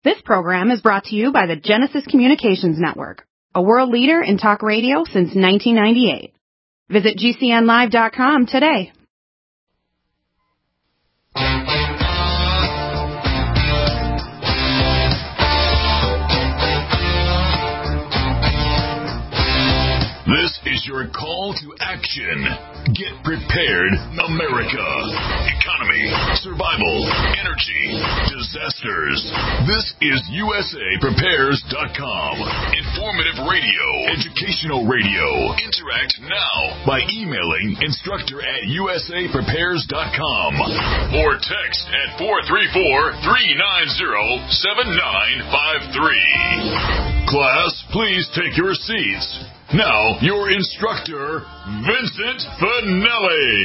This program is brought to you by the Genesis Communications Network, a world leader in talk radio since 1998. Visit GCNlive.com today. This is your call to action. Get prepared, America. Economy, survival, energy, disasters. This is USAPrepares.com. Informative radio, educational radio. Interact now by emailing instructor@USAPrepares.com or text at 434-390-7953. Class, please take your seats. Now, your instructor, Vincent Finelli.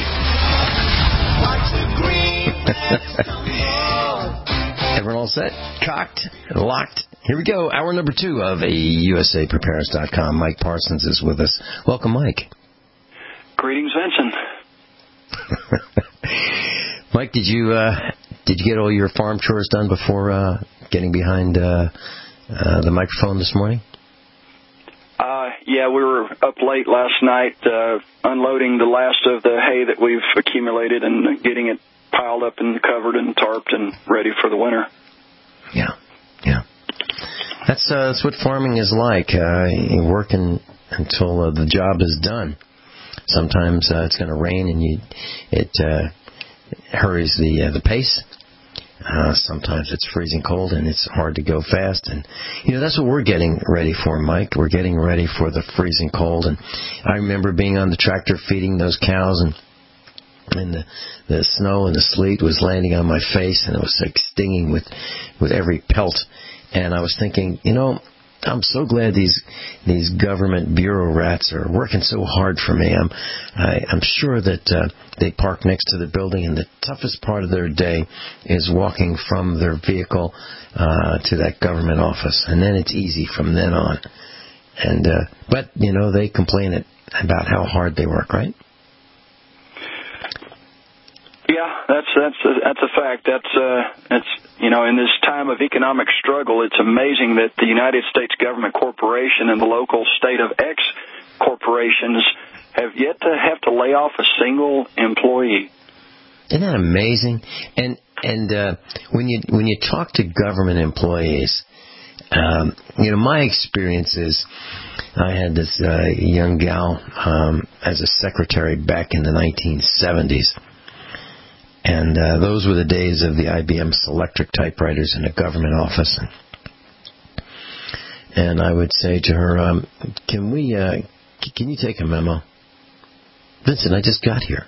Everyone all set? Cocked and locked? Here we go. Hour number 2 of USAPrepares.com. Mike Parsons is with us. Welcome, Mike. Greetings, Vincent. Mike, did you get all your farm chores done before getting behind the microphone this morning? Yeah, we were up late last night unloading the last of the hay that we've accumulated and getting it piled up and covered and tarped and ready for the winter. Yeah. That's what farming is like. You're working until the job is done. Sometimes it's going to rain and it hurries the pace. Sometimes it's freezing cold and it's hard to go fast. And, that's what we're getting ready for, Mike. We're getting ready for the freezing cold. And I remember being on the tractor feeding those cows and the snow and the sleet was landing on my face and it was like stinging with every pelt. And I was thinking, I'm so glad these government bureau rats are working so hard for me. I'm sure that they park next to the building, and the toughest part of their day is walking from their vehicle to that government office, and then it's easy from then on. And but they complain about how hard they work, right? Yeah, that's a fact. That's in this time of economic struggle, it's amazing that the United States government corporation and the local state of X corporations have yet to have to lay off a single employee. Isn't that amazing? And when you talk to government employees, my experience is I had this young gal as a secretary back in the 1970s. And those were the days of the IBM Selectric typewriters in a government office. And I would say to her, can you take a memo? Vincent, I just got here.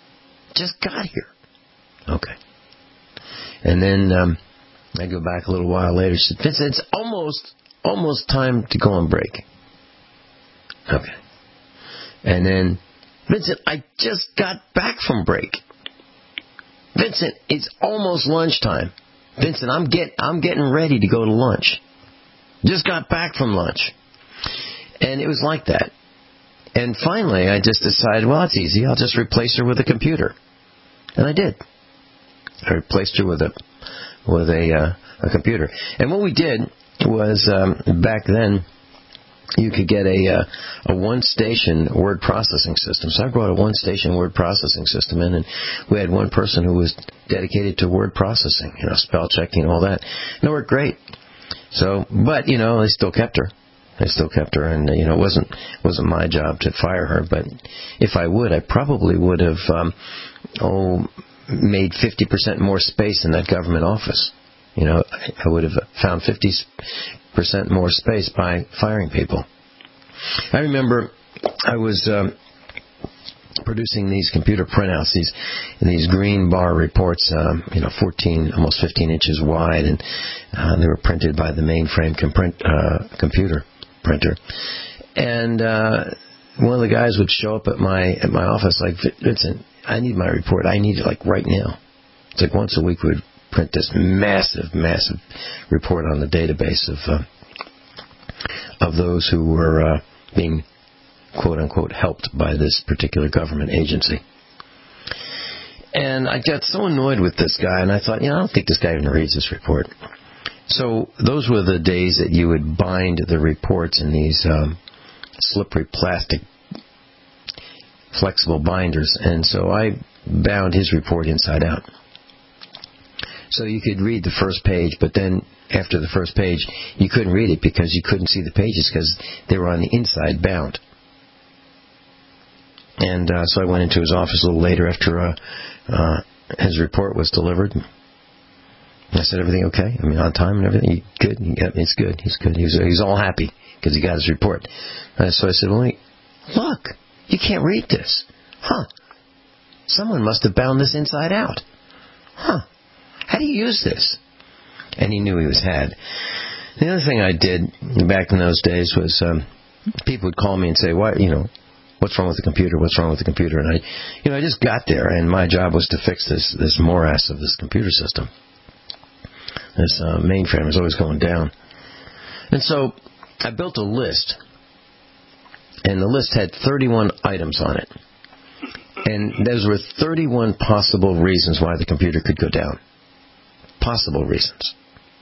Okay. And then I go back a little while later. She said, Vincent, it's almost time to go on break. Okay. And then, Vincent, I just got back from break. Vincent, it's almost lunchtime. Vincent, I'm getting ready to go to lunch. Just got back from lunch. And it was like that. And finally, I just decided, well, it's easy. I'll just replace her with a computer. And I did. I replaced her with a computer. And what we did was, back then, you could get a one-station word processing system. So I brought a one-station word processing system in, and we had one person who was dedicated to word processing, spell checking, all that. And it worked great. So, but, they still kept her. And, it wasn't my job to fire her. But if I would, I probably would have, made 50% more space in that government office. I would have found 50% more space by firing people. I remember I was producing these computer printouts, these green bar reports, 14, almost 15 inches wide, and they were printed by the mainframe computer printer. And one of the guys would show up at my office like, Vincent, I need my report. I need it like right now. It's like once a week we would print this massive report on the database of those who were being quote unquote helped by this particular government agency. And I got so annoyed with this guy, and I thought, I don't think this guy even reads this report. So those were the days that you would bind the reports in these slippery plastic flexible binders. And so I bound his report inside out. So you could read the first page, but then after the first page, you couldn't read it because you couldn't see the pages because they were on the inside bound. And so I went into his office a little later after his report was delivered. I said, everything okay? I mean, on time and everything? Good? It's good. He's good. He's all happy because he got his report. So I said, well, look, you can't read this. Huh. Someone must have bound this inside out. Huh. How do you use this? And he knew he was had. The other thing I did back in those days was people would call me and say, "Why, what's wrong with the computer? What's wrong with the computer?" And I just got there, and my job was to fix this morass of this computer system. This mainframe was always going down. And so I built a list, and the list had 31 items on it. And those were 31 possible reasons why the computer could go down. Possible reasons.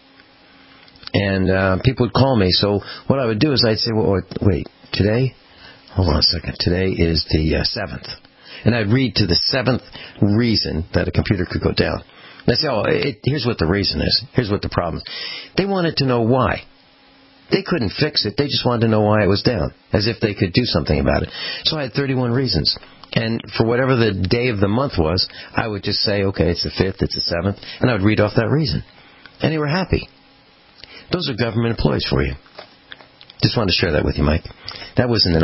And people would call me. So what I would do is I'd say, well, wait, today? Hold on a second. Today is the 7th. And I'd read to the 7th reason that a computer could go down. And I'd say, here's what the reason is. Here's what the problem is. They wanted to know why. They couldn't fix it. They just wanted to know why it was down, as if they could do something about it. So I had 31 reasons. And for whatever the day of the month was, I would just say, okay, it's the 5th, it's the 7th, and I would read off that reason. And they were happy. Those are government employees for you. Just wanted to share that with you, Mike. That was in the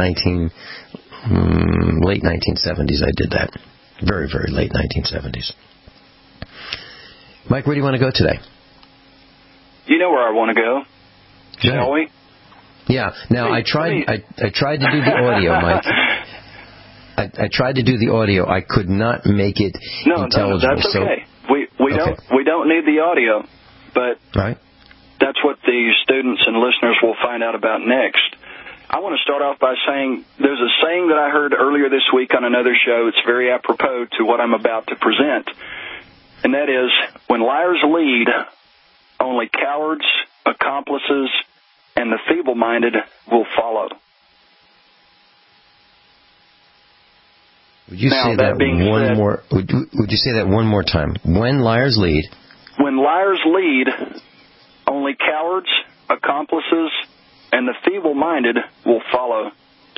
late 1970s I did that. Very, very late 1970s. Mike, where do you want to go today? You know where I want to go. Shall we? Yeah. Now, I tried to do the audio, Mike. I tried to do the audio. I could not make it intelligible. No, that's okay. We don't need the audio, but that's what the students and listeners will find out about next. I want to start off by saying there's a saying that I heard earlier this week on another show. It's very apropos to what I'm about to present, and that is, when liars lead, only cowards, accomplices, and the feeble-minded will follow. Would you say that one more? Would you say that one more time? When liars lead, only cowards, accomplices, and the feeble-minded will follow.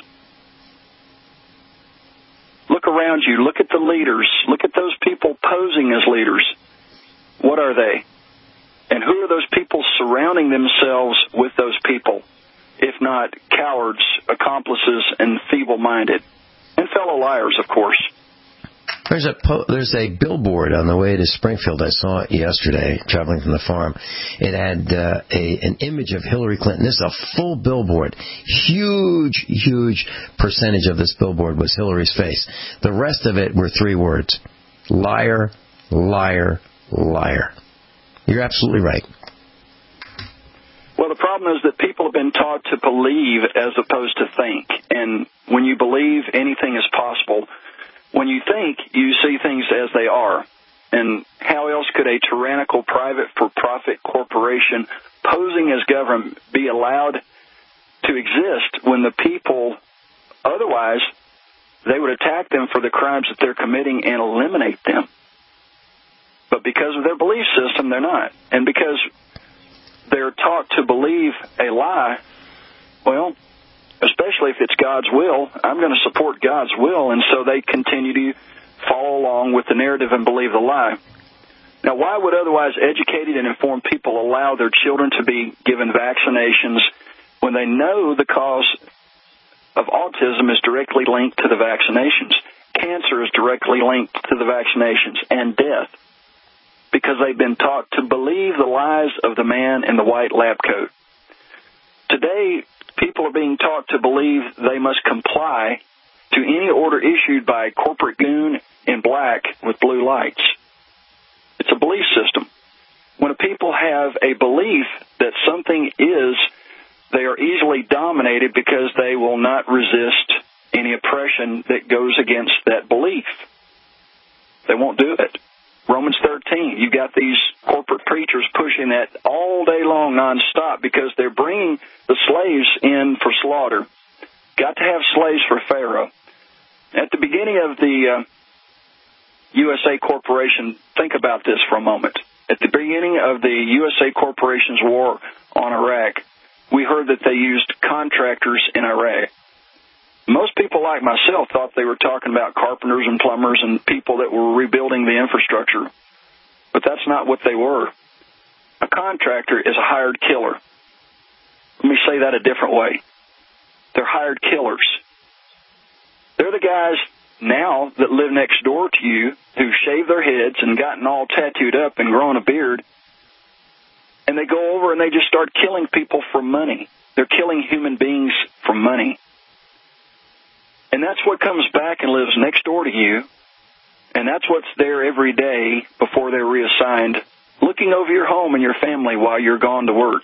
Look around you. Look at the leaders. Look at those people posing as leaders. What are they? And who are those people surrounding themselves with those people, if not cowards, accomplices, and feeble-minded? And fellow liars, of course. There's a billboard on the way to Springfield. I saw it yesterday, traveling from the farm. It had an image of Hillary Clinton. This is a full billboard. Huge percentage of this billboard was Hillary's face. The rest of it were 3 words: liar, liar, liar. You're absolutely right. Well, the problem is that people have been taught to believe as opposed to think. And when you believe, anything is possible. When you think, you see things as they are. And how else could a tyrannical private for-profit corporation posing as government be allowed to exist when the people, otherwise, they would attack them for the crimes that they're committing and eliminate them. But because of their belief system, they're not. And because they're taught to believe a lie, well, especially if it's God's will, I'm going to support God's will, and so they continue to follow along with the narrative and believe the lie. Now, why would otherwise educated and informed people allow their children to be given vaccinations when they know the cause of autism is directly linked to the vaccinations? Cancer is directly linked to the vaccinations, and death, because they've been taught to believe the lies of the man in the white lab coat. Today, people are being taught to believe they must comply to any order issued by a corporate goon in black with blue lights. It's a belief system. When people have a belief that something is, they are easily dominated because they will not resist any oppression that goes against that belief. They won't do it. Romans 13, you've got these corporate preachers pushing that all day long nonstop because they're bringing the slaves in for slaughter. Got to have slaves for Pharaoh. At the beginning of the USA Corporation, think about this for a moment. At the beginning of the USA Corporation's war on Iraq, we heard that they used contractors in Iraq. Most people like myself thought they were talking about carpenters and plumbers and people that were rebuilding the infrastructure. But that's not what they were. A contractor is a hired killer. Let me say that a different way. They're hired killers. They're the guys now that live next door to you who shave their heads and gotten all tattooed up and grown a beard. And they go over and they just start killing people for money. They're killing human beings for money. And that's what comes back and lives next door to you. And that's what's there every day before they're reassigned, looking over your home and your family while you're gone to work.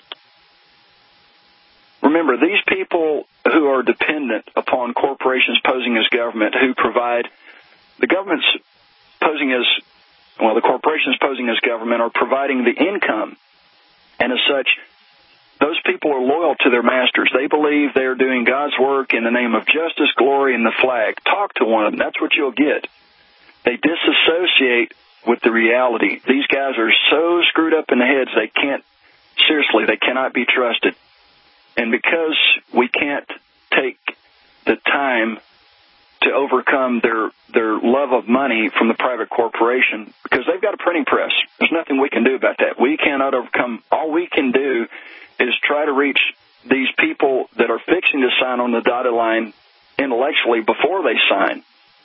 Remember, these people who are dependent upon corporations posing as government, who provide, the government's posing as, well, the corporations posing as government are providing the income. And as such, those people are loyal to their masters. They believe they're doing God's work in the name of justice, glory, and the flag. Talk to one of them. That's what you'll get. They disassociate with the reality. These guys are so screwed up in the heads, they cannot be trusted. And because we can't take the time to overcome their love of money from the private corporation, because they've got a printing press. There's nothing we can do about that. We cannot overcome. All we can do is try to reach these people that are fixing to sign on the dotted line intellectually before they sign.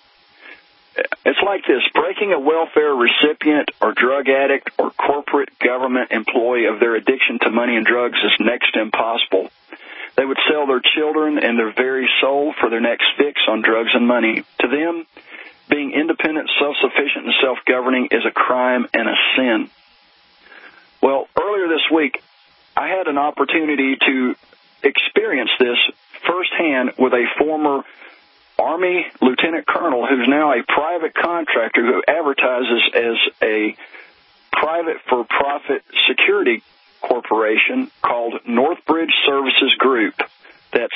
It's like this. Breaking a welfare recipient or drug addict or corporate government employee of their addiction to money and drugs is next to impossible. They would sell their children and their very soul for their next fix on drugs and money. To them, being independent, self-sufficient, and self-governing is a crime and a sin. Well, earlier this week, I had an opportunity to experience this firsthand with a former Army lieutenant colonel who's now a private contractor who advertises as a private for-profit security corporation called Northbridge Services Group. That's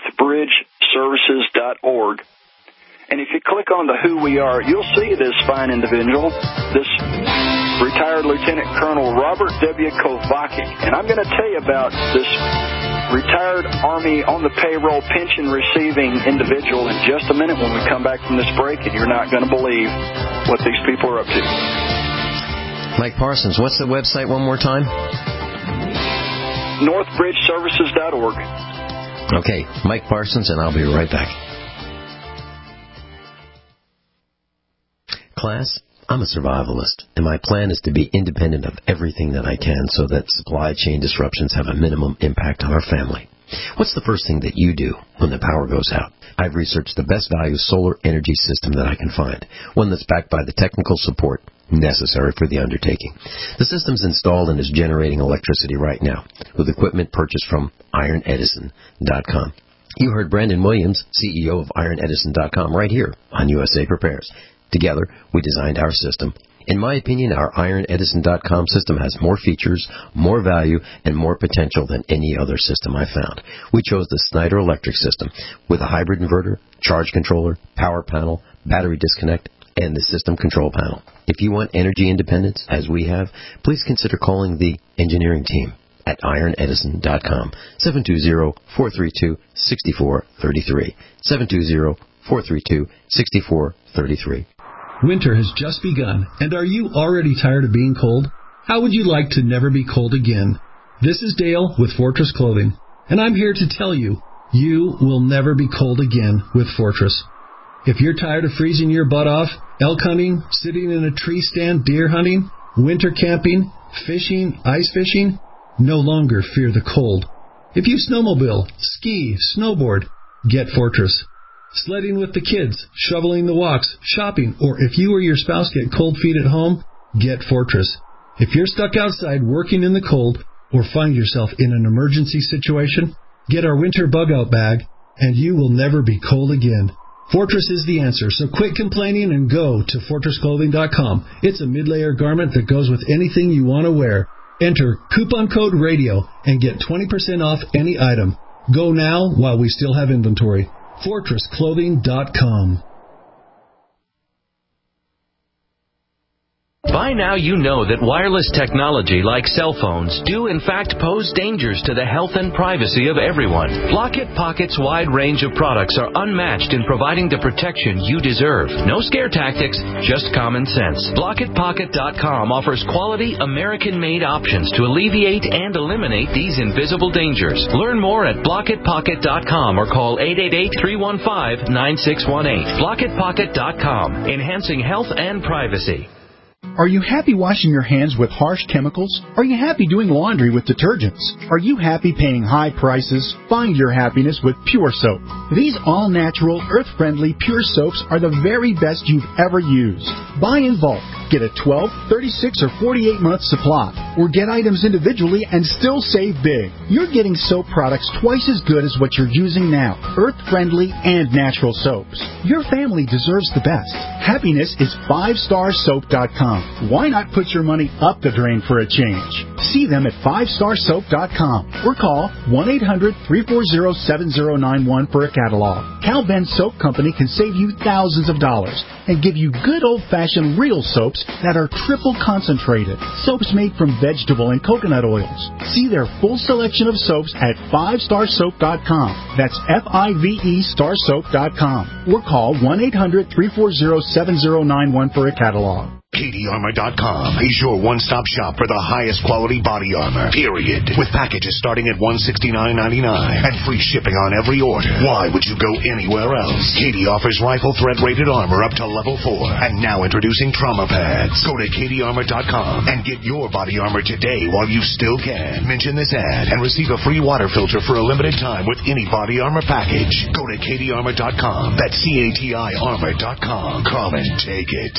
northbridgeservices.org. And if you click on the Who We Are, you'll see this fine individual, this retired Lieutenant Colonel Robert W. Kovacic. And I'm going to tell you about this retired Army on the payroll pension receiving individual in just a minute when we come back from this break, and you're not going to believe what these people are up to. Mike Parsons, what's the website one more time? northbridgeservices.org. Okay, Mike Parsons, and I'll be right back. Class, I'm a survivalist, and my plan is to be independent of everything that I can so that supply chain disruptions have a minimum impact on our family. What's the first thing that you do when the power goes out? I've researched the best value solar energy system that I can find, one that's backed by the technical support necessary for the undertaking. The system's installed and is generating electricity right now with equipment purchased from IronEdison.com. You heard Brandon Williams, CEO of IronEdison.com, right here on USA Prepares. Together, we designed our system. In my opinion, our IronEdison.com system has more features, more value, and more potential than any other system I found. We chose the Snyder Electric system with a hybrid inverter, charge controller, power panel, battery disconnect, and the system control panel. If you want energy independence, as we have, please consider calling the engineering team at IronEdison.com, 720-432-6433, 720-432-6433. Winter has just begun, and are you already tired of being cold? How would you like to never be cold again? This is Dale with Fortress Clothing, and I'm here to tell you, you will never be cold again with Fortress. If you're tired of freezing your butt off, elk hunting, sitting in a tree stand, deer hunting, winter camping, fishing, ice fishing, no longer fear the cold. If you snowmobile, ski, snowboard, get Fortress. Sledding with the kids, shoveling the walks, shopping, or if you or your spouse get cold feet at home, get Fortress. If you're stuck outside working in the cold or find yourself in an emergency situation, get our winter bug-out bag, and you will never be cold again. Fortress is the answer, so quit complaining and go to FortressClothing.com. It's a mid-layer garment that goes with anything you want to wear. Enter coupon code RADIO and get 20% off any item. Go now while we still have inventory. FortressClothing.com. By now you know that wireless technology like cell phones do in fact pose dangers to the health and privacy of everyone. Blockit Pocket's wide range of products are unmatched in providing the protection you deserve. No scare tactics, just common sense. BlockitPocket.com offers quality American-made options to alleviate and eliminate these invisible dangers. Learn more at BlockitPocket.com or call 888-315-9618. BlockitPocket.com, enhancing health and privacy. Are you happy washing your hands with harsh chemicals? Are you happy doing laundry with detergents? Are you happy paying high prices? Find your happiness with Pure Soap. These all-natural, earth-friendly Pure Soaps are the very best you've ever used. Buy in bulk. Get a 12, 36, or 48-month supply. Or get items individually and still save big. You're getting soap products twice as good as what you're using now. Earth-friendly and natural soaps. Your family deserves the best. Happiness is 5starsoap.com. Why not put your money up the drain for a change? See them at 5starsoap.com or call 1-800-340-7091 for a catalog. Cal Ben Soap Company can save you thousands of dollars and give you good old-fashioned real soaps that are triple concentrated. Soaps made from vegetable and coconut oils. See their full selection of soaps at 5starsoap.com. That's F-I-V-E starsoap.com or call 1-800-340-7091 for a catalog. CatieArmor.com is your one-stop shop for the highest quality body armor, period. With packages starting at $169.99 and free shipping on every order. Why would you go anywhere else? Katie offers rifle threat-rated armor up to level 4. And now introducing trauma pads. Go to CatieArmor.com and get your body armor today while you still can. Mention this ad and receive a free water filter for a limited time with any body armor package. Go to CatieArmor.com. That's CATI Armor.com. Come and take it.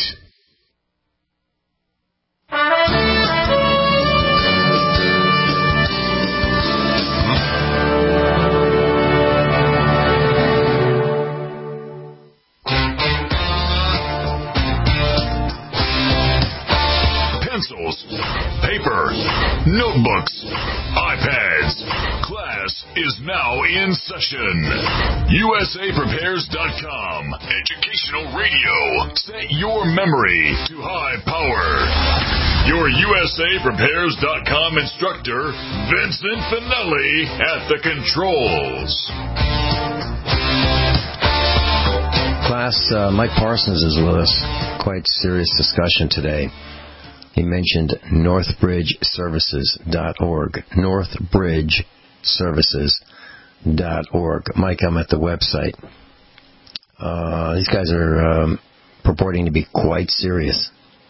Pencils, paper, notebooks, iPads. Class is now in session. USAPrepares.com. Educational radio. Set your memory to high power. Your USAPrepares.com instructor, Vincent Finelli, at the controls. Class, Mike Parsons is with us. Quite serious discussion today. He mentioned northbridgeservices.org. northbridgeservices.org. Mike, I'm at the website. These guys are purporting to be quite serious.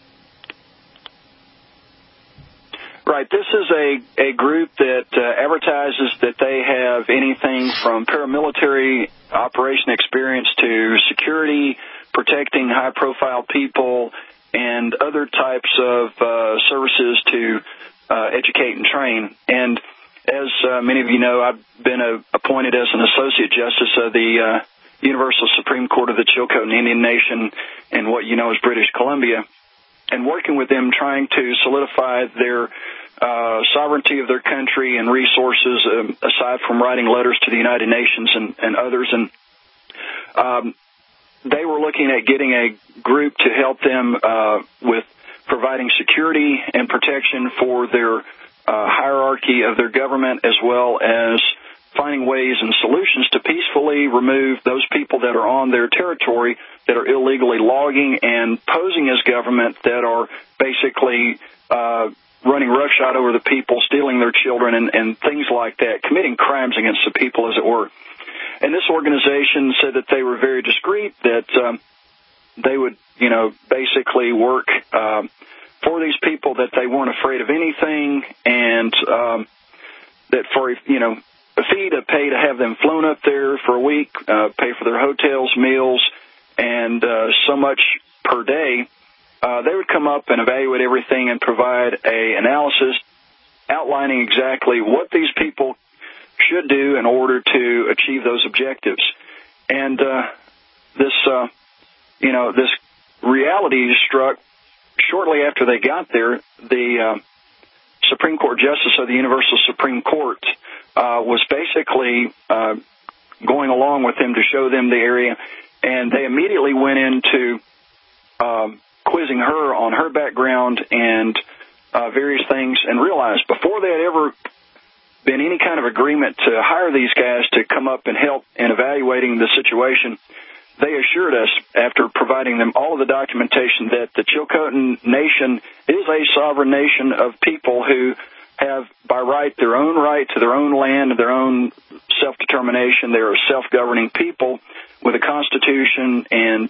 Right. This is a group that advertises that they have anything from paramilitary operation experience to security, protecting high-profile people, and other types of services to educate and train. And as many of you know, I've been appointed as an Associate Justice of the Universal Supreme Court of the Chilcotin Indian Nation in what you know as British Columbia, and working with them trying to solidify their sovereignty of their country and resources, aside from writing letters to the United Nations and others. And they were looking at getting a group to help them with providing security and protection for their hierarchy of their government, as well as finding ways and solutions to peacefully remove those people that are on their territory that are illegally logging and posing as government, that are basically running roughshod over the people, stealing their children, and things like that, committing crimes against the people, as it were. And this organization said that they were very discreet, that they would, basically work for these people, that they weren't afraid of anything, and that for, a fee to pay to have them flown up there for a week, pay for their hotels, meals, and so much per day, they would come up and evaluate everything and provide an analysis outlining exactly what these people should do in order to achieve those objectives. And this reality struck shortly after they got there. The Supreme Court Justice of the Universal Supreme Court was basically going along with them to show them the area, and they immediately went into quizzing her on her background and various things, and realized before they had ever been any kind of agreement to hire these guys to come up and help in evaluating the situation, they assured us, after providing them all of the documentation, that the Chilcotin Nation is a sovereign nation of people who have, by right to their own land, their own self-determination. They're a self-governing people with a constitution, and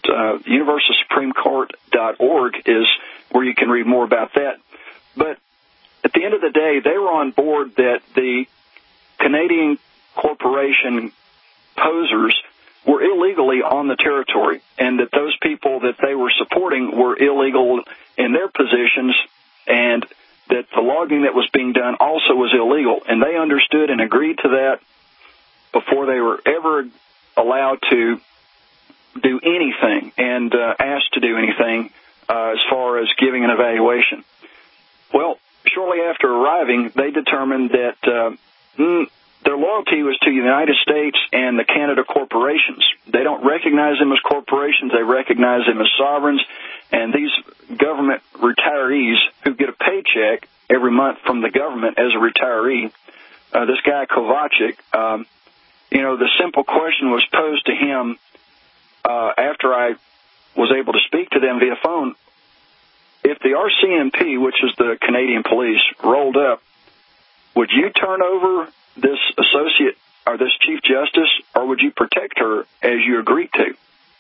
universalsupremecourt.org is where you can read more about that. But at the end of the day, they were on board that the Canadian corporation posers were illegally on the territory, and that those people that they were supporting were illegal in their positions, and that the logging that was being done also was illegal. And they understood and agreed to that before they were ever allowed to do anything and asked to do anything as far as giving an evaluation. Well, shortly after arriving, they determined that their loyalty was to the United States and the Canada corporations. They don't recognize them as corporations. They recognize them as sovereigns. And these government retirees who get a paycheck every month from the government as a retiree, this guy Kovacic, the simple question was posed to him after I was able to speak to them via phone. If the RCMP, which is the Canadian police, rolled up, would you turn over this associate or this Chief Justice, or would you protect her as you agreed to?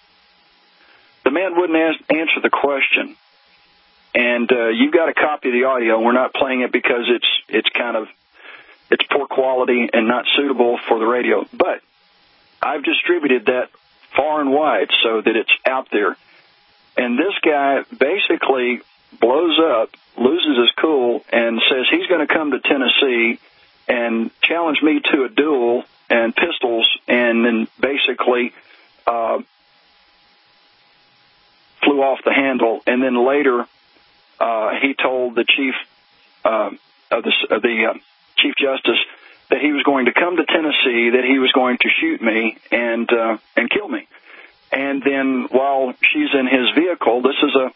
The man wouldn't answer the question. And you've got a copy of the audio. We're not playing it because it's poor quality and not suitable for the radio. But I've distributed that far and wide so that it's out there. And this guy basically blows up, loses his cool, and says he's going to come to Tennessee and challenge me to a duel and pistols, and then basically flew off the handle. And then later he told the Chief Chief Justice that he was going to come to Tennessee, that he was going to shoot me and kill me. And then while she's in his vehicle, this is a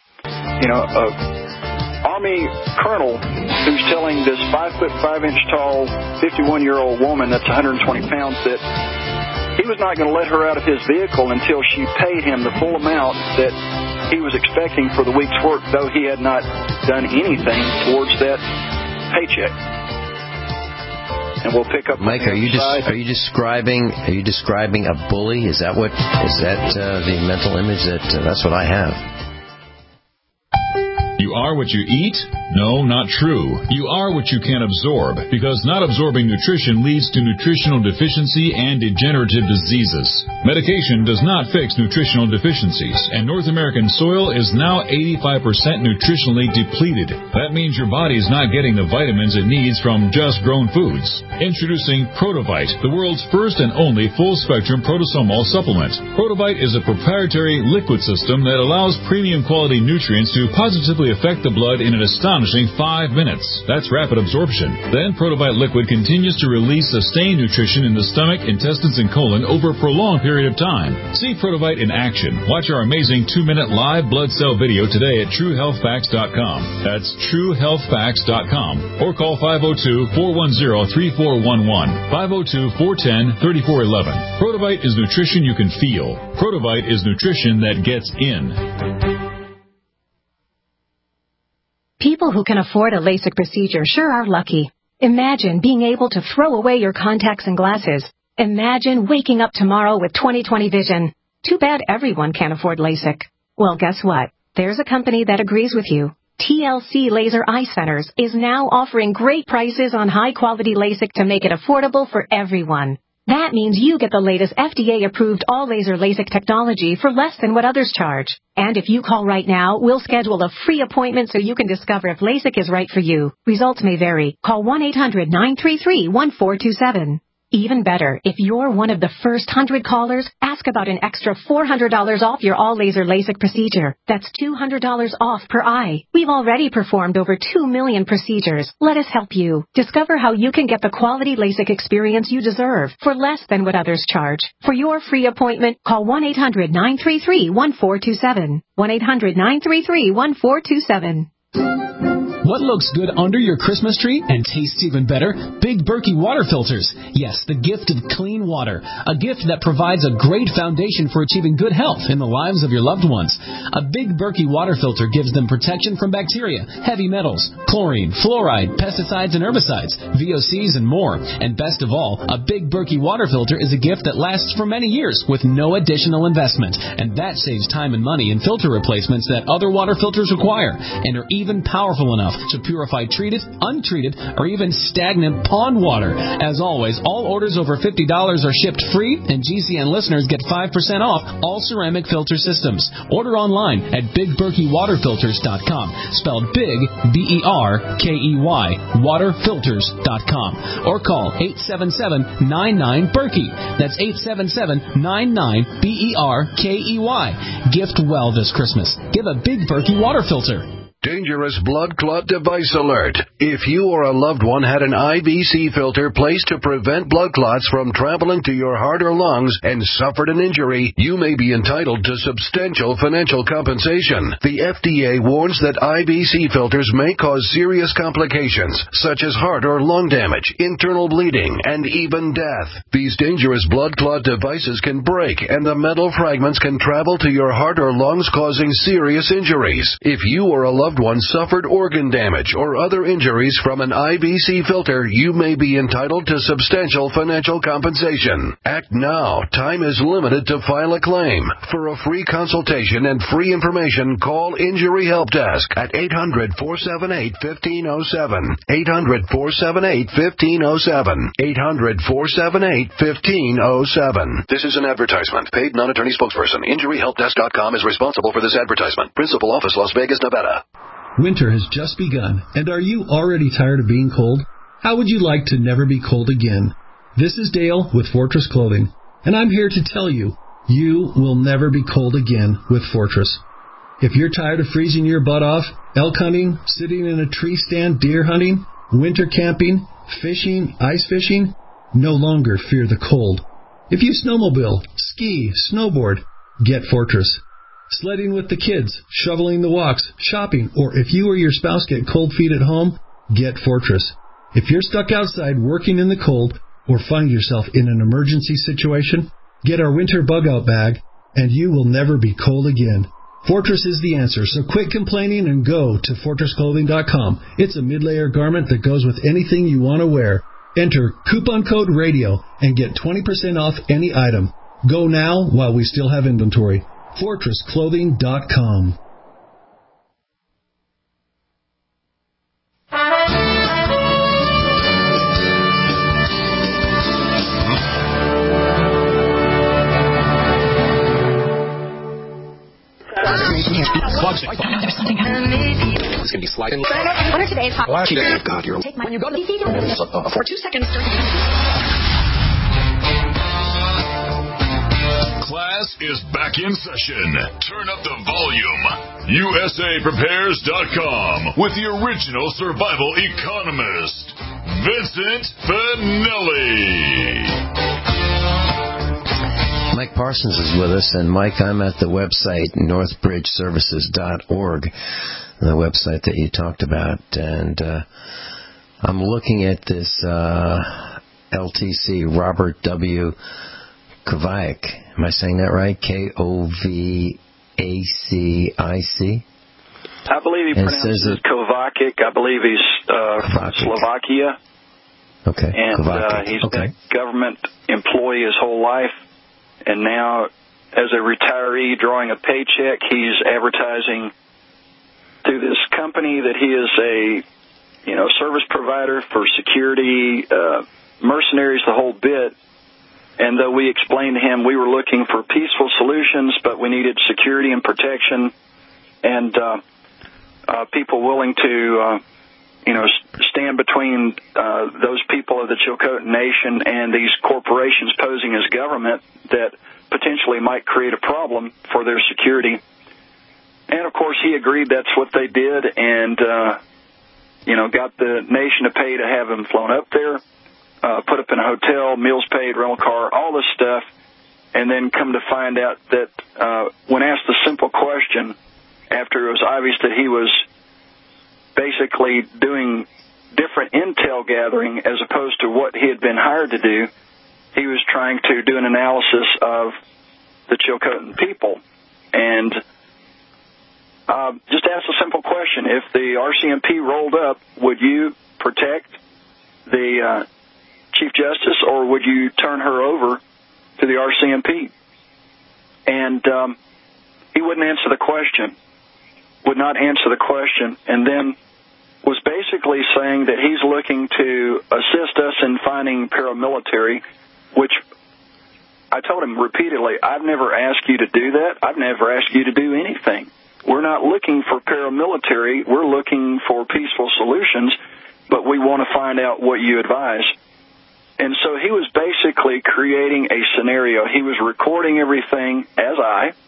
Army colonel who's telling this 5'5" tall, 51-year-old woman that's 120 pounds that he was not going to let her out of his vehicle until she paid him the full amount that he was expecting for the week's work, though he had not done anything towards that paycheck. And we'll pick up. Mike, are you describing a bully? Is that the mental image that's what I have? You are what you eat? No, not true. You are what you can absorb, because not absorbing nutrition leads to nutritional deficiency and degenerative diseases. Medication does not fix nutritional deficiencies, and North American soil is now 85% nutritionally depleted. That means your body's not getting the vitamins it needs from just grown foods. Introducing Protovite, the world's first and only full-spectrum protosomal supplement. Protovite is a proprietary liquid system that allows premium quality nutrients to positively affect the blood in an astonishing 5 minutes. That's rapid absorption. Then Protovite liquid continues to release sustained nutrition in the stomach, intestines, and colon over a prolonged period of time. See Protovite in action. Watch our amazing 2-minute live blood cell video today at TrueHealthFacts.com. That's TrueHealthFacts.com. Or call 502-410-3411. 502-410-3411. Protovite is nutrition you can feel. Protovite is nutrition that gets in. People who can afford a LASIK procedure sure are lucky. Imagine being able to throw away your contacts and glasses. Imagine waking up tomorrow with 20/20 vision. Too bad everyone can't afford LASIK. Well, guess what? There's a company that agrees with you. TLC Laser Eye Centers is now offering great prices on high-quality LASIK to make it affordable for everyone. That means you get the latest FDA-approved all-laser LASIK technology for less than what others charge. And if you call right now, we'll schedule a free appointment so you can discover if LASIK is right for you. Results may vary. Call 1-800-933-1427. Even better, if you're one of the first 100 callers, ask about an extra $400 off your all-laser LASIK procedure. That's $200 off per eye. We've already performed over 2 million procedures. Let us help you. Discover how you can get the quality LASIK experience you deserve for less than what others charge. For your free appointment, call 1-800-933-1427. 1-800-933-1427. What looks good under your Christmas tree and tastes even better? Big Berkey water filters. Yes, the gift of clean water. A gift that provides a great foundation for achieving good health in the lives of your loved ones. A Big Berkey water filter gives them protection from bacteria, heavy metals, chlorine, fluoride, pesticides and herbicides, VOCs and more. And best of all, a Big Berkey water filter is a gift that lasts for many years with no additional investment. And that saves time and money in filter replacements that other water filters require and are even powerful enough to purify treated, untreated, or even stagnant pond water. As always, all orders over $50 are shipped free, and GCN listeners get 5% off all ceramic filter systems. Order online at BigBerkeyWaterFilters.com, spelled Big, B-E-R-K-E-Y, waterfilters.com, or call 877-99-BERKEY. That's 877-99-BERKEY. Gift well this Christmas. Give a Big Berkey water filter. Dangerous blood clot device alert. If you or a loved one had an IVC filter placed to prevent blood clots from traveling to your heart or lungs and suffered an injury, you may be entitled to substantial financial compensation. The FDA warns that IVC filters may cause serious complications, such as heart or lung damage, internal bleeding, and even death. These dangerous blood clot devices can break, and the metal fragments can travel to your heart or lungs, causing serious injuries. If you or a loved one suffered organ damage or other injuries from an IVC filter, you may be entitled to substantial financial compensation. Act now. Time is limited to file a claim. For a free consultation and free information, call Injury Help Desk at 800-478-1507. 800-478-1507. 800-478-1507. This is an advertisement. Paid non-attorney spokesperson. InjuryHelpDesk.com is responsible for this advertisement. Principal office, Las Vegas, Nevada. Winter has just begun, and are you already tired of being cold? How would you like to never be cold again? This is Dale with Fortress Clothing, and I'm here to tell you, you will never be cold again with Fortress. If you're tired of freezing your butt off, elk hunting, sitting in a tree stand, deer hunting, winter camping, fishing, ice fishing, no longer fear the cold. If you snowmobile, ski, snowboard, get Fortress. Sledding with the kids, shoveling the walks, shopping, or if you or your spouse get cold feet at home, get Fortress. If you're stuck outside working in the cold or find yourself in an emergency situation, get our winter bug-out bag, and you will never be cold again. Fortress is the answer, so quit complaining and go to FortressClothing.com. It's a mid-layer garment that goes with anything you want to wear. Enter coupon code RADIO and get 20% off any item. Go now while we still have inventory. FortressClothing.com. There's something happening. It's going to be sliding. What are today's hot? God, you're... Take when you go to the PC. For 2 seconds. Class is back in session. Turn up the volume. USAPrepares.com with the original survival economist, Vincent Finelli. Mike Parsons is with us, and Mike, I'm at the website northbridgeservices.org, the website that you talked about, and I'm looking at this LTC, Robert W. Kovacic. Am I saying that right? Kovacic? I believe he pronounces it Kovacic. I believe he's from Slovakia. Okay. And he's been a government employee his whole life. And now, as a retiree drawing a paycheck, he's advertising through this company that he is a, service provider for security, mercenaries, the whole bit. And though we explained to him we were looking for peaceful solutions, but we needed security and protection, and people willing to, stand between those people of the Chilcotin Nation and these corporations posing as government that potentially might create a problem for their security. And, of course, he agreed that's what they did and, got the nation to pay to have him flown up there, put up in a hotel, meals paid, rental car, all this stuff, and then come to find out that when asked the simple question, after it was obvious that he was basically doing different intel gathering as opposed to what he had been hired to do, he was trying to do an analysis of the Chilcotin people. And just ask a simple question. If the RCMP rolled up, would you protect the Chief Justice, or would you turn her over to the RCMP? And he wouldn't answer the question, would not answer the question, and then was basically saying that he's looking to assist us in finding paramilitary, which I told him repeatedly, I've never asked you to do that. I've never asked you to do anything. We're not looking for paramilitary. We're looking for peaceful solutions, but we want to find out what you advise. And so he was basically creating a scenario. He was recording everything as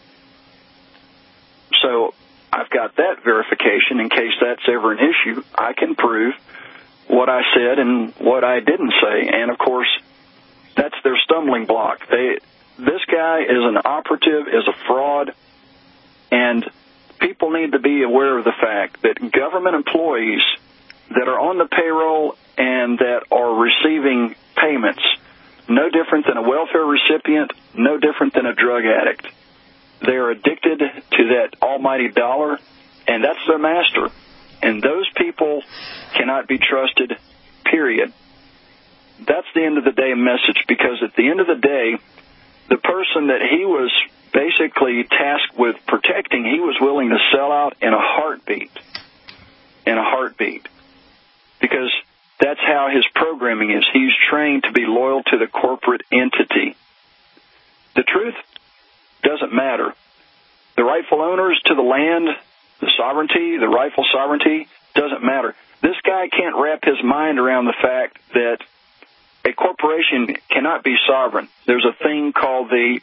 so I've got that verification in case that's ever an issue. I can prove what I said and what I didn't say. And, of course, that's their stumbling block. This guy is an operative, is a fraud, and people need to be aware of the fact that government employees that are on the payroll and that are receiving payments, no different than a welfare recipient, no different than a drug addict. They are addicted to that almighty dollar, and that's their master. And those people cannot be trusted, period. That's the end of the day message, because at the end of the day, the person that he was basically tasked with protecting, he was willing to sell out in a heartbeat. In a heartbeat. Because that's how his programming is. He's trained to be loyal to the corporate entity. The truth doesn't matter. The rightful owners to the land, the sovereignty, the rightful sovereignty, doesn't matter. This guy can't wrap his mind around the fact that a corporation cannot be sovereign. There's a thing called the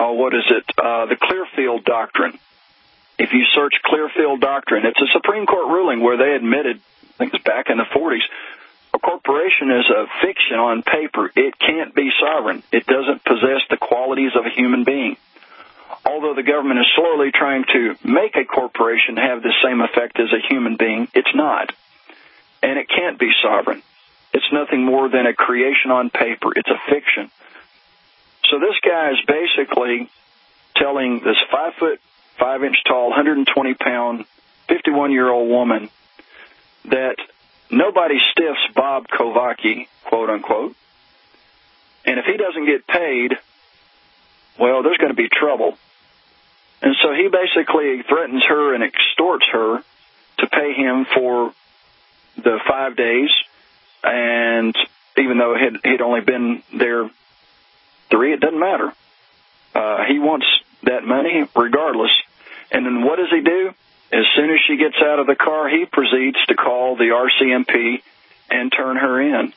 Clearfield Doctrine. If you search Clearfield Doctrine, it's a Supreme Court ruling where they admitted, I think it's back in the 40s, a corporation is a fiction on paper. It can't be sovereign. It doesn't possess the qualities of a human being. Although the government is slowly trying to make a corporation have the same effect as a human being, it's not. And it can't be sovereign. It's nothing more than a creation on paper. It's a fiction. So this guy is basically telling this 5'5" tall, 120-pound, 51-year-old woman that nobody stiffs Bob Kovacki, quote unquote. And if he doesn't get paid, well, there's going to be trouble. And so he basically threatens her and extorts her to pay him for the 5 days. And even though he'd only been there 3, it doesn't matter. He wants that money regardless. And then what does he do? As soon as she gets out of the car, he proceeds to call the RCMP and turn her in.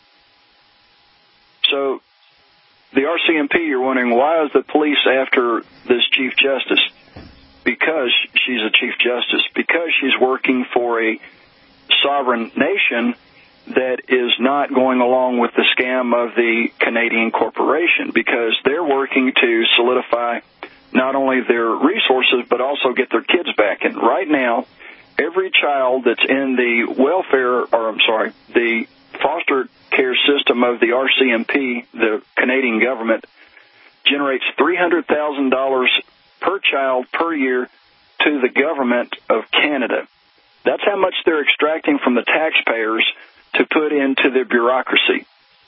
So the RCMP, you're wondering, why is the police after this Chief Justice? Because she's a Chief Justice. Because she's working for a sovereign nation that is not going along with the scam of the Canadian corporation, because they're working to solidify not only their resources but also get their kids back. And right now, every child that's in the the foster care system of the RCMP, the Canadian government, generates $300,000 per child per year to the government of Canada. That's how much they're extracting from the taxpayers to put into the bureaucracy.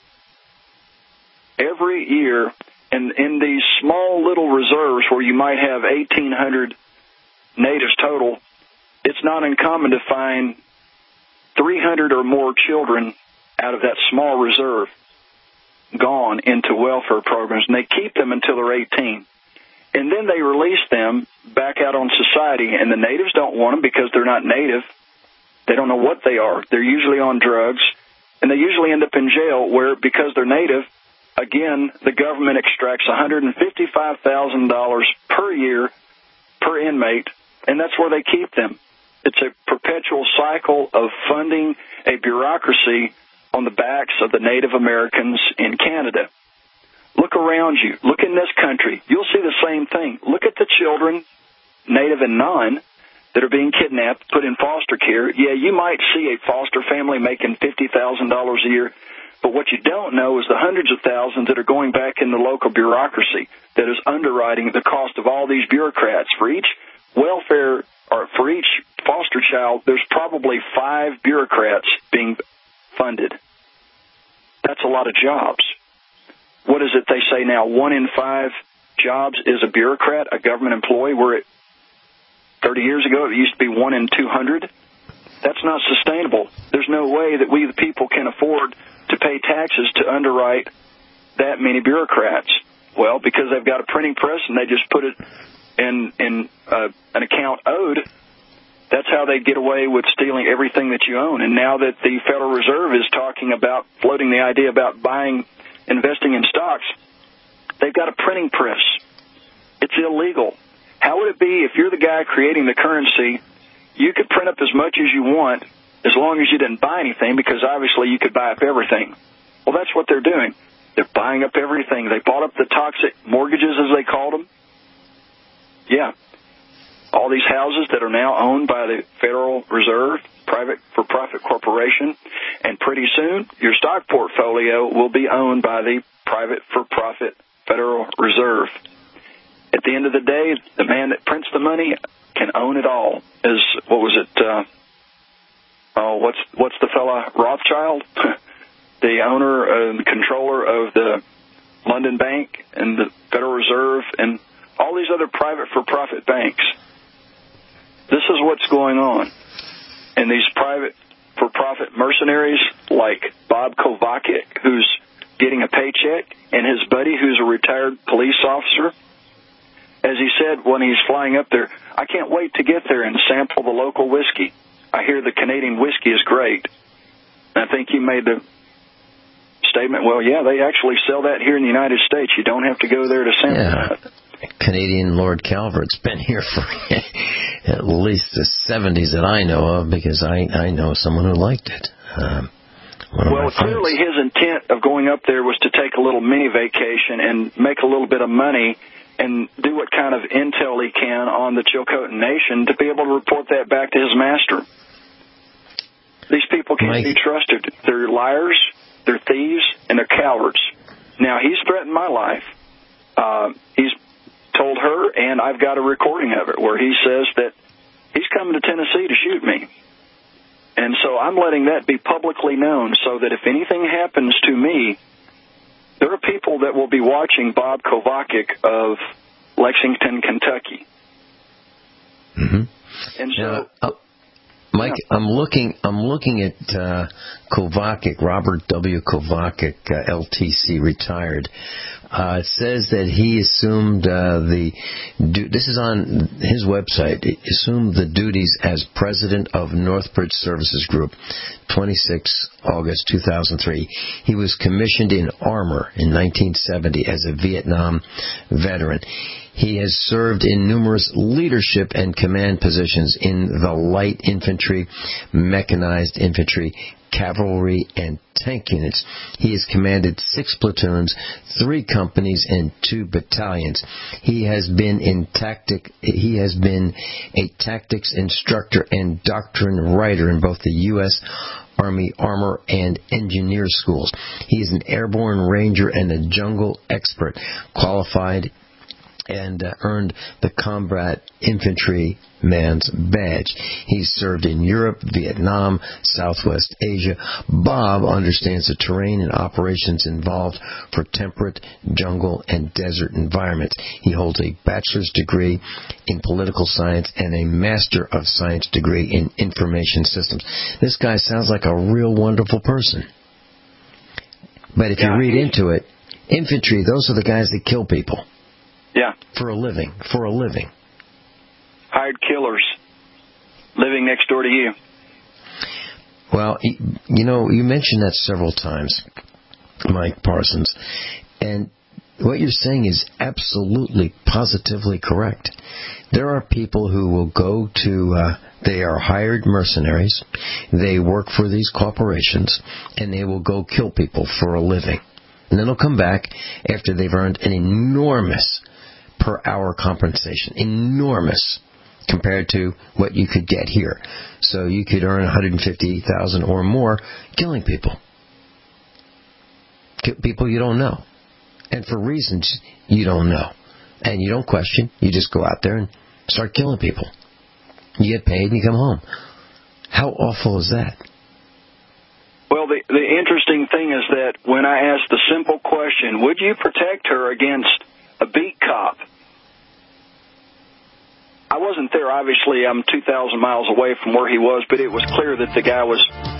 Every year, and in these small little reserves where you might have 1,800 natives total, it's not uncommon to find 300 or more children out of that small reserve gone into welfare programs, and they keep them until they're 18. And then they release them back out on society, and the natives don't want them because they're not native. They don't know what they are. They're usually on drugs, and they usually end up in jail where, because they're native, again, the government extracts $155,000 per year per inmate, and that's where they keep them. It's a perpetual cycle of funding a bureaucracy on the backs of the Native Americans in Canada. Look around you. Look in this country. You'll see the same thing. Look at the children, native and non, that are being kidnapped, put in foster care. Yeah, you might see a foster family making $50,000 a year, but what you don't know is the hundreds of thousands that are going back in the local bureaucracy that is underwriting the cost of all these bureaucrats. For each welfare or for each foster child, there's probably 5 bureaucrats being funded. That's a lot of jobs. What is it they say now? 1 in 5 jobs is a bureaucrat, a government employee, where 30 years ago it used to be 1 in 200. That's not sustainable. There's no way that we, the people, can afford to pay taxes to underwrite that many bureaucrats. Well, because they've got a printing press and they just put it in an account owed, that's how they get away with stealing everything that you own. And now that the Federal Reserve is talking about, floating the idea about investing in stocks, they've got a printing press. It's illegal. How would it be if you're the guy creating the currency, you could print up as much as you want as long as you didn't buy anything, because obviously you could buy up everything. Well, that's what they're doing. They're buying up everything. They bought up the toxic mortgages, as they called them. Yeah. All these houses that are now owned by the Federal Reserve, private for-profit corporation, and pretty soon your stock portfolio will be owned by the private for-profit Federal Reserve. At the end of the day, the man that prints the money can own it all. What's the fella, Rothschild? The owner and controller of the London Bank and the Federal Reserve and all these other private for-profit banks. This is what's going on. And these private for-profit mercenaries like Bob Kovacic, who's getting a paycheck, and his buddy, who's a retired police officer, as he said when he's flying up there, I can't wait to get there and sample the local whiskey. I hear the Canadian whiskey is great. And I think he made the statement, well, yeah, they actually sell that here in the United States. You don't have to go there to sample that. Canadian Lord Calvert's been here for at least the 70s that I know of, because I know someone who liked it. Well, clearly his intent of going up there was to take a little mini vacation and make a little bit of money and do what kind of intel he can on the Chilcotin Nation to be able to report that back to his master. These people can't be trusted. They're liars, they're thieves, and they're cowards. Now, he's threatened my life. He's told her, and I've got a recording of it, where he says that he's coming to Tennessee to shoot me. And so I'm letting that be publicly known so that if anything happens to me, there are people that will be watching Bob Kovacic of Lexington, Kentucky. Mm-hmm. And so... Mike, I'm looking at Kovacic, Robert W. Kovacic, LTC, retired. It says that he assumed this is on his website, assumed the duties as president of Northbridge Services Group, 26 August 2003. He was commissioned in armor in 1970 as a Vietnam veteran. He has served in numerous leadership and command positions in the light infantry, mechanized infantry, cavalry, and tank units. He has commanded 6 platoons, 3 companies, and 2 battalions. He has been a tactics instructor and doctrine writer in both the U.S. Army Armor and Engineer schools. He is an airborne ranger and a jungle expert, qualified and earned the Combat Infantryman's badge. He's served in Europe, Vietnam, Southwest Asia. Bob understands the terrain and operations involved for temperate, jungle, and desert environments. He holds a bachelor's degree in political science and a Master of Science degree in information systems. This guy sounds like a real wonderful person. But if you read into it, infantry, those are the guys that kill people. Yeah. For a living. Hired killers living next door to you. Well, you mentioned that several times, Mike Parsons, and what you're saying is absolutely, positively correct. There are people who will go to, they are hired mercenaries, they work for these corporations, and they will go kill people for a living. And then they'll come back after they've earned an enormous per hour compensation, enormous, compared to what you could get here. So you could earn $150,000 or more killing people. People you don't know. And for reasons you don't know. And you don't question. You just go out there and start killing people. You get paid and you come home. How awful is that? Well, the interesting thing is that when I asked the simple question, would you protect her against a beat cop? I wasn't there, obviously. I'm 2,000 miles away from where he was, but it was clear that the guy was,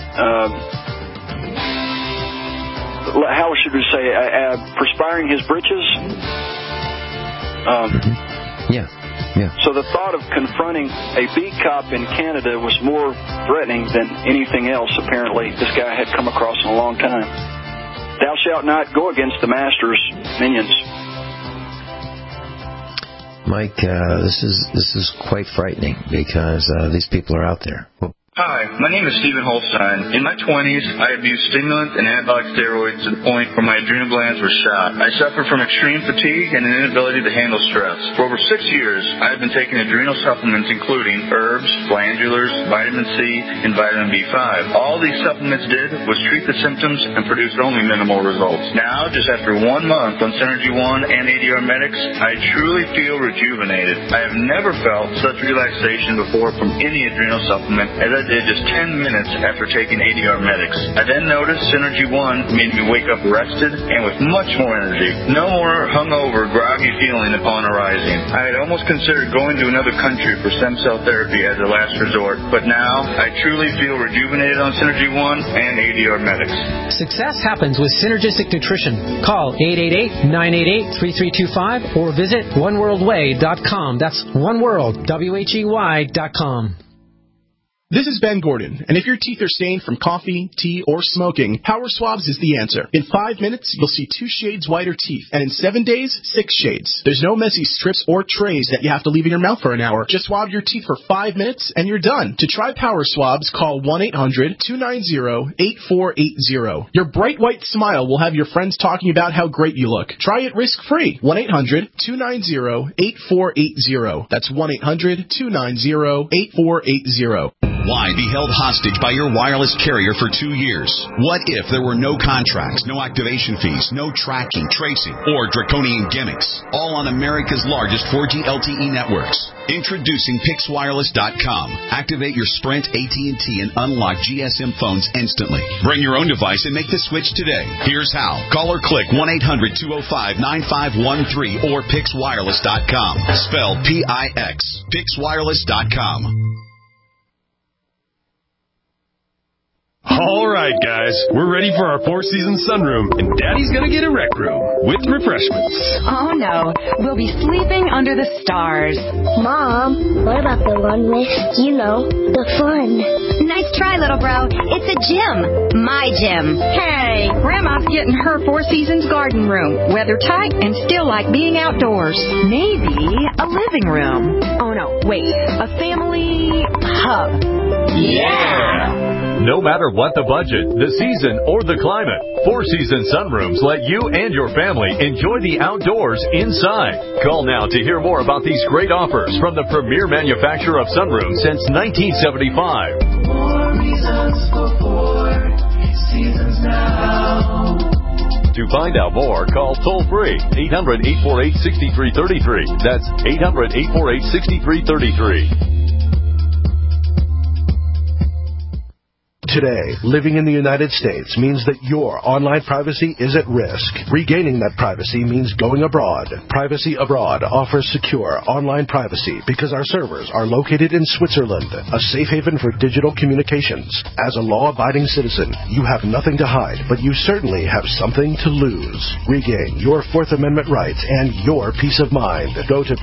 how should we say, perspiring his britches? Yeah. So the thought of confronting a beat cop in Canada was more threatening than anything else, apparently, this guy had come across in a long time. Thou shalt not go against the master's minions. Mike, this is quite frightening because these people are out there. Hi, my name is Stephen Holstein. In my 20s, I abused stimulants and anabolic steroids to the point where my adrenal glands were shot. I suffered from extreme fatigue and an inability to handle stress. For over 6 years, I have been taking adrenal supplements including herbs, glandulars, vitamin C, and vitamin B5. All these supplements did was treat the symptoms and produced only minimal results. Now, just after 1 month on Synergy One and ADR Medics, I truly feel rejuvenated. I have never felt such relaxation before from any adrenal supplement as I did just 10 minutes after taking ADR Medics. I then noticed Synergy One made me wake up rested and with much more energy. No more hungover, groggy feeling upon arising. I had almost considered going to another country for stem cell therapy as a last resort, but now I truly feel rejuvenated on Synergy One and ADR Medics. Success happens with Synergistic Nutrition. Call 888-988-3325 or visit oneworldway.com. That's oneworld, WHEY.com. This is Ben Gordon, and if your teeth are stained from coffee, tea, or smoking, Power Swabs is the answer. In 5 minutes, you'll see 2 shades whiter teeth, and in 7 days, 6 shades. There's no messy strips or trays that you have to leave in your mouth for an hour. Just swab your teeth for 5 minutes, and you're done. To try Power Swabs, call 1-800-290-8480. Your bright white smile will have your friends talking about how great you look. Try it risk-free. 1-800-290-8480. That's 1-800-290-8480. Why be held hostage by your wireless carrier for 2 years? What if there were no contracts, no activation fees, no tracking, tracing, or draconian gimmicks? All on America's largest 4G LTE networks. Introducing PixWireless.com. Activate your Sprint, AT&T, and unlock GSM phones instantly. Bring your own device and make the switch today. Here's how. Call or click 1-800-205-9513 or PixWireless.com. Spelled P-I-X. PixWireless.com. All right, guys, we're ready for our Four Seasons sunroom, and Daddy's gonna get a rec room with refreshments. Oh, no. We'll be sleeping under the stars. Mom, what about the one with, the fun? Nice try, little bro. It's a gym. My gym. Hey, Grandma's getting her Four Seasons garden room. Weather tight and still like being outdoors. Maybe a living room. Oh, no, wait. A family hub. Yeah! No matter what the budget, the season, or the climate, Four Seasons sunrooms let you and your family enjoy the outdoors inside. Call now to hear more about these great offers from the premier manufacturer of sunrooms since 1975. More reasons for Four Seasons now. To find out more, call toll-free 800-848-6333. That's 800-848-6333. Today, living in the United States means that your online privacy is at risk. Regaining that privacy means going abroad. Privacy Abroad offers secure online privacy because our servers are located in Switzerland, a safe haven for digital communications. As a law-abiding citizen, you have nothing to hide, but you certainly have something to lose. Regain your Fourth Amendment rights and your peace of mind. Go to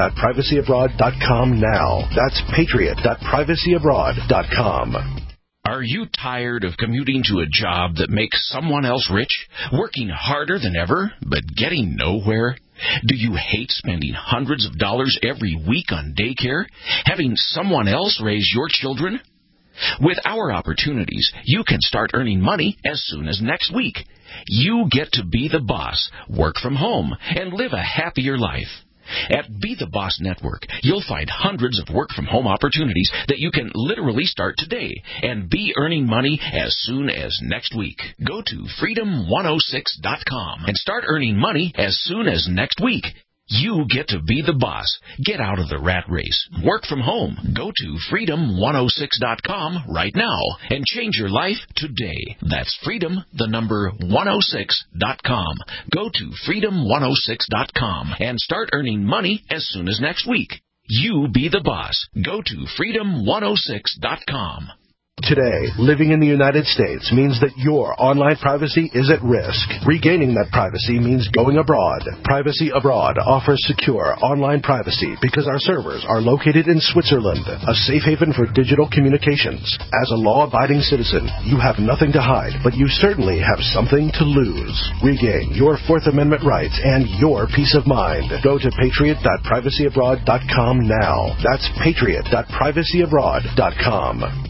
patriot.privacyabroad.com now. That's patriot.privacyabroad.com. Are you tired of commuting to a job that makes someone else rich, working harder than ever, but getting nowhere? Do you hate spending hundreds of dollars every week on daycare, having someone else raise your children? With our opportunities, you can start earning money as soon as next week. You get to be the boss, work from home, and live a happier life. At Be the Boss Network, you'll find hundreds of work-from-home opportunities that you can literally start today and be earning money as soon as next week. Go to freedom106.com and start earning money as soon as next week. You get to be the boss. Get out of the rat race. Work from home. Go to freedom106.com right now and change your life today. That's freedom106.com. Go to freedom106.com and start earning money as soon as next week. You be the boss. Go to freedom106.com. Today, living in the United States means that your online privacy is at risk. Regaining that privacy means going abroad. Privacy Abroad offers secure online privacy because our servers are located in Switzerland, a safe haven for digital communications. As a law-abiding citizen, you have nothing to hide, but you certainly have something to lose. Regain your Fourth Amendment rights and your peace of mind. Go to patriot.privacyabroad.com now. That's patriot.privacyabroad.com.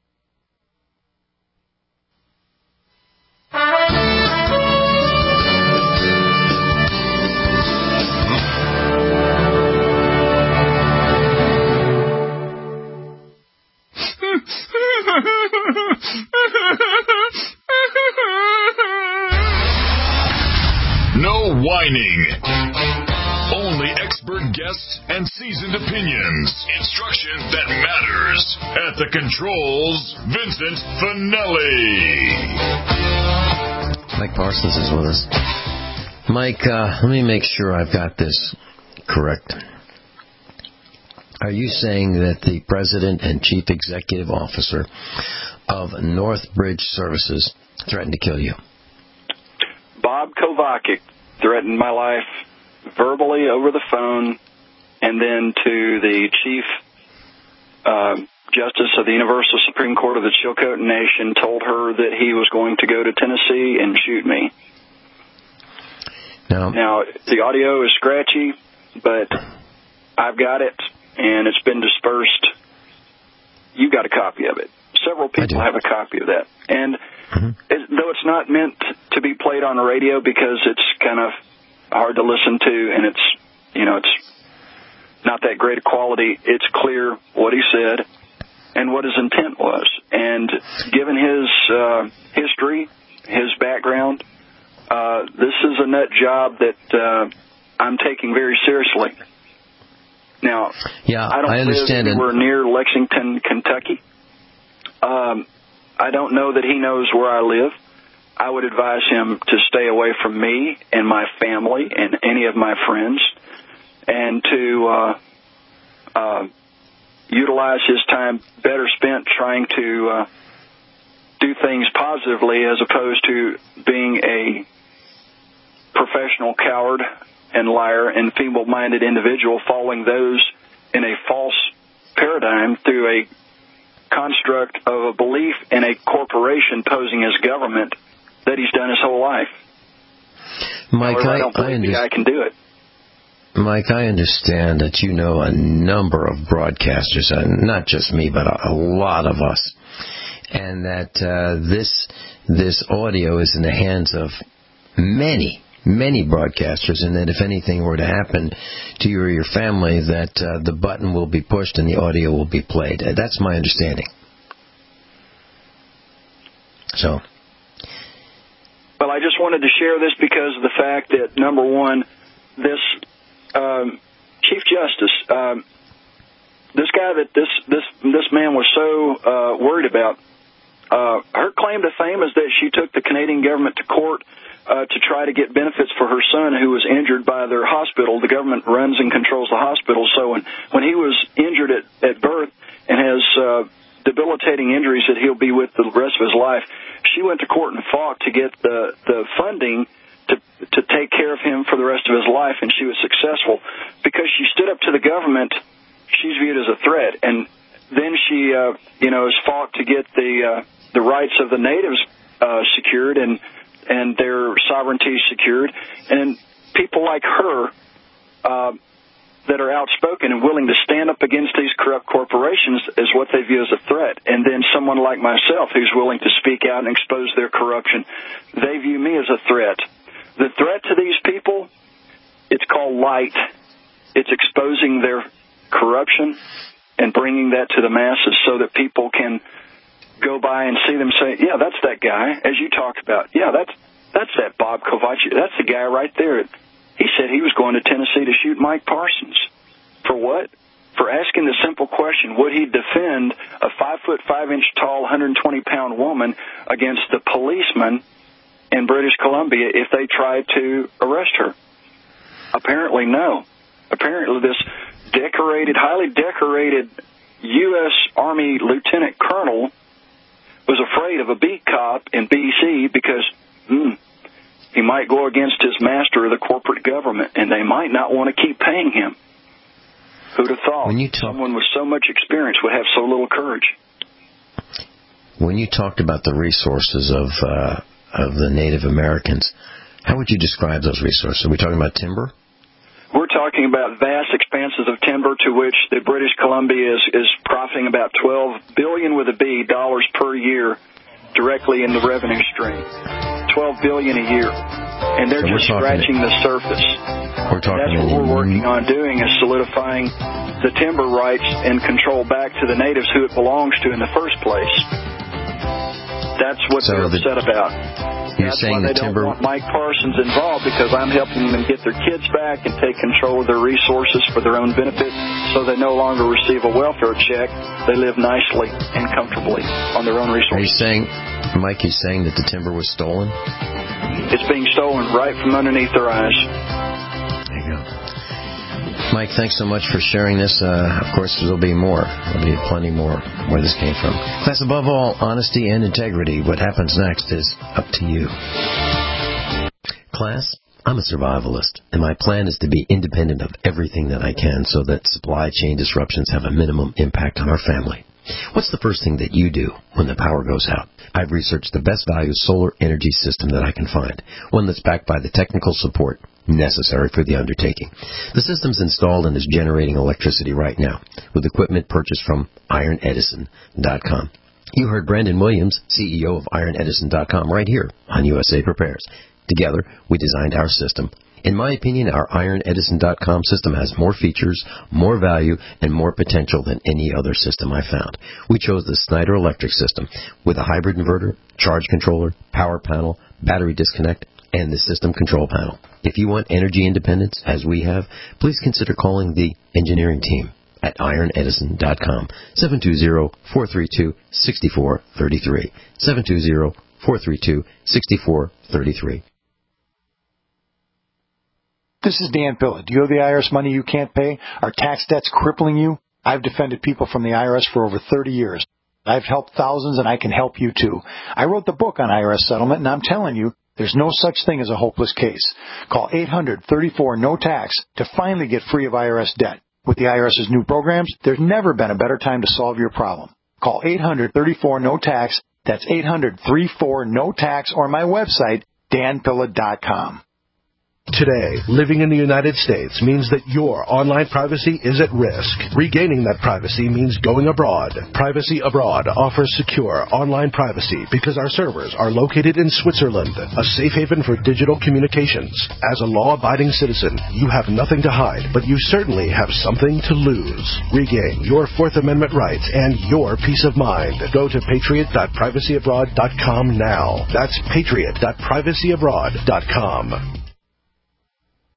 No whining. Only expert guests and seasoned opinions. Instruction that matters. At the controls, Vincent Finelli. Mike Parsons is with us. Mike, let me make sure I've got this correct. Are you saying that the President and Chief Executive Officer of Northbridge Services threatened to kill you? Bob Kovacic threatened my life verbally over the phone, and then to the Chief Justice of the Universal Supreme Court of the Chilcotin Nation, told her that he was going to go to Tennessee and shoot me. Now, the audio is scratchy, but I've got it, and it's been dispersed. You got a copy of it. Several people have a copy of that. And though it's not meant to be played on the radio because it's kind of hard to listen to, and it's not that great a quality, it's clear what he said and what his intent was. And given his history, his background, this is a nut job that I'm taking very seriously. Now, I don't live anywhere near Lexington, Kentucky. I don't know that he knows where I live. I would advise him to stay away from me and my family and any of my friends, and to utilize his time better spent trying to do things positively as opposed to being a professional coward and liar and feeble-minded individual following those in a false paradigm through a construct of a belief in a corporation posing as government that he's done his whole life. Mike, However, I don't believe the guy can do it. Mike, I understand that you know a number of broadcasters, not just me, but a lot of us, and that this audio is in the hands of many broadcasters, and that if anything were to happen to you or your family, that the button will be pushed and the audio will be played. That's my understanding. So. Well, I just wanted to share this because of the fact that, number one, this Chief Justice, this guy that this man was so worried about, her claim to fame is that she took the Canadian government to court to try to get benefits for her son who was injured by their hospital. The government runs and controls the hospital. So when he was injured at birth and has debilitating injuries that he'll be with the rest of his life, she went to court and fought to get the funding to take care of him for the rest of his life, and she was successful. Because she stood up to the government, she's viewed as a threat. And then she, has fought to get the rights of the natives secured and their sovereignty secured. And people like her that are outspoken and willing to stand up against these corrupt corporations is what they view as a threat. And then someone like myself who's willing to speak out and expose their corruption, they view me as a threat. The threat to these people, it's called light. It's exposing their corruption and bringing that to the masses so that people can go by and see them say, yeah, that's that guy, as you talked about. Yeah, that's that Bob Kovacic. That's the guy right there. He said he was going to Tennessee to shoot Mike Parsons. For what? For asking the simple question, would he defend a 5'5" tall, 120-pound woman against the policeman in British Columbia if they tried to arrest her? Apparently no. Apparently this highly decorated U.S. Army lieutenant colonel was afraid of a beat cop in B.C. because he might go against his master or the corporate government, and they might not want to keep paying him. Who'd have thought someone with so much experience would have so little courage? When you talked about the resources of the Native Americans, how would you describe those resources? Are we talking about timber? We're talking about vast expanses of timber to which the British Columbia is profiting about $12 billion with a B dollars per year directly in the revenue stream. $12 billion a year. And they're just scratching the surface. That's what we're working on doing, is solidifying the timber rights and control back to the natives who it belongs to in the first place. That's what they're upset about. That's why they don't want Mike Parsons involved, because I'm helping them get their kids back and take control of their resources for their own benefit so they no longer receive a welfare check. They live nicely and comfortably on their own resources. Mike, he's saying that the timber was stolen? It's being stolen right from underneath their eyes. There you go. Mike, thanks so much for sharing this. Of course, there'll be more. There'll be plenty more where this came from. Class, above all, honesty and integrity. What happens next is up to you. Class, I'm a survivalist, and my plan is to be independent of everything that I can so that supply chain disruptions have a minimum impact on our family. What's the first thing that you do when the power goes out? I've researched the best value solar energy system that I can find, one that's backed by the technical support necessary for the undertaking. The system's installed and is generating electricity right now with equipment purchased from IronEdison.com. You heard Brandon Williams, CEO of IronEdison.com, right here on USA Prepares. Together, we designed our system. In my opinion, our IronEdison.com system has more features, more value, and more potential than any other system I found. We chose the Snyder Electric system with a hybrid inverter, charge controller, power panel, battery disconnect, and the system control panel. If you want energy independence, as we have, please consider calling the engineering team at IronEdison.com, 720-432-6433, 720-432-6433. This is Dan Pilla. Do you owe the IRS money you can't pay? Are tax debts crippling you? I've defended people from the IRS for over 30 years. I've helped thousands, and I can help you too. I wrote the book on IRS settlement, and I'm telling you, there's no such thing as a hopeless case. Call 800-34-NO-TAX to finally get free of IRS debt. With the IRS's new programs, there's never been a better time to solve your problem. Call 800-34-NO-TAX. That's 800-34-NO-TAX, or my website, danpilla.com. Today, living in the United States means that your online privacy is at risk. Regaining that privacy means going abroad. Privacy Abroad offers secure online privacy because our servers are located in Switzerland, a safe haven for digital communications. As a law-abiding citizen, you have nothing to hide, but you certainly have something to lose. Regain your Fourth Amendment rights and your peace of mind. Go to patriot.privacyabroad.com now. That's patriot.privacyabroad.com.